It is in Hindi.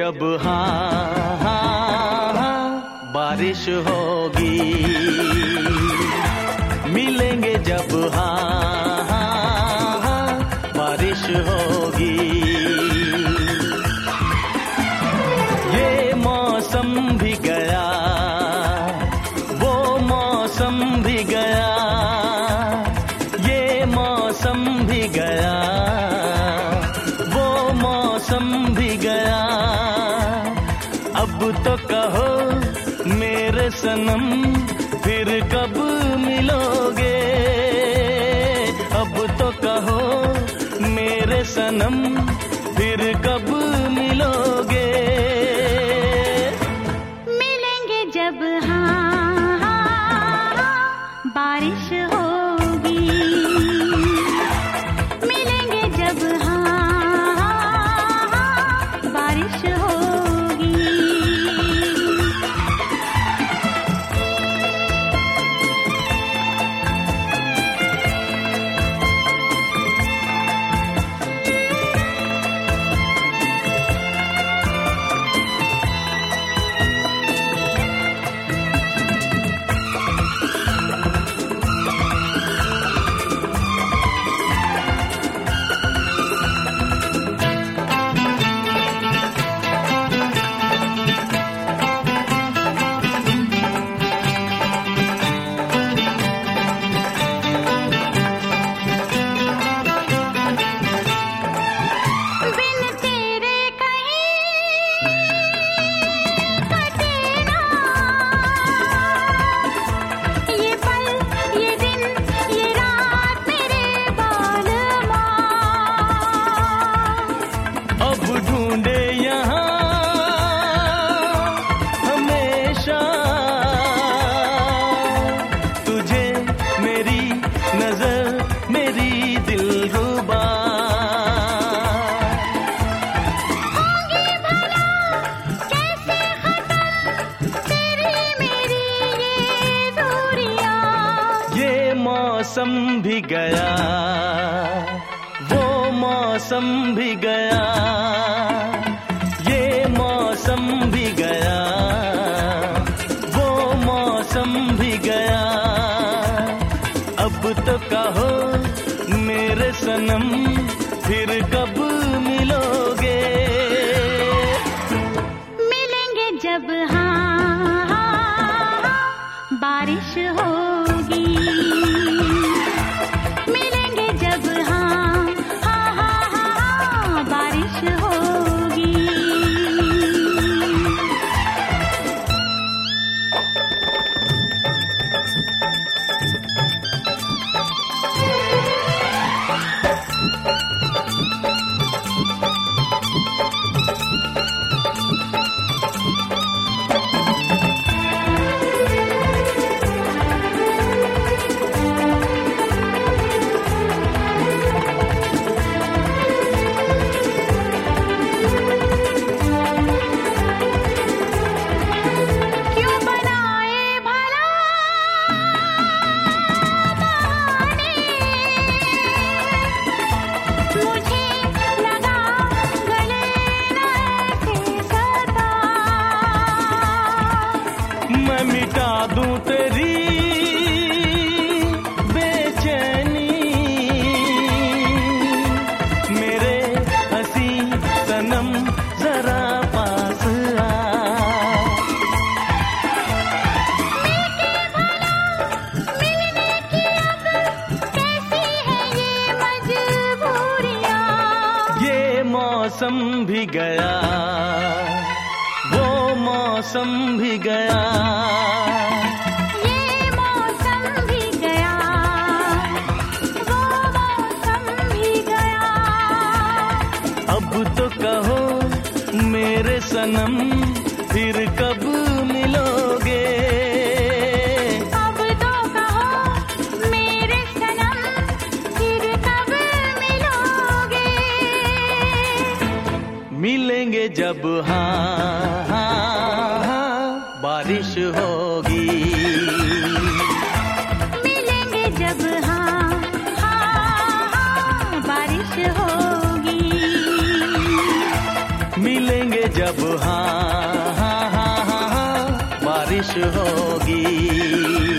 जब हाँ हाँ हाँ बारिश होगी, मिलेंगे जब हाँ हाँ हाँ बारिश होगी। ये मौसम भी गया, वो मौसम भी गया, ये मौसम भी गया, वो मौसम भी गया। अब तो कहो मेरे सनम फिर कब मिलोगे, अब तो कहो मेरे सनम फिर कब मिलोगे। मिलेंगे जब हाँ हाँ हाँ बारिश होगी, मिलेंगे जब हाँ हाँ हाँ बारिश होगी। मौसम भी गया, वो मौसम भी गया, ये मौसम भी गया, वो मौसम भी गया। अब तो कहो मेरे सनम फिर कब मिलोगे। मिलेंगे जब हाँ हाँ हाँ बारिश होगी, मिलेंगे जब हाँ हाँ हाँ हाँ बारिश होगी। मैं मिटा दूं तेरी बेचैनी, मेरे हंसी सनम जरा पास आ। मिलने की अब कैसी है ये मजबूरियां। ये मौसम भी गया, वो मौसम भी गया, ये मौसम भी गया, वो मौसम भी गया। अब तो कहो मेरे सनम फिर कब मिलोगे। अब तो कहो मेरे सनम फिर कब मिलोगे। मिलेंगे जब हाँ हाँ हाँ बारिश होगी, मिलेंगे जब हाँ हाँ हाँ बारिश होगी, मिलेंगे जब हाँ हाँ हाँ हाँ हाँ बारिश होगी।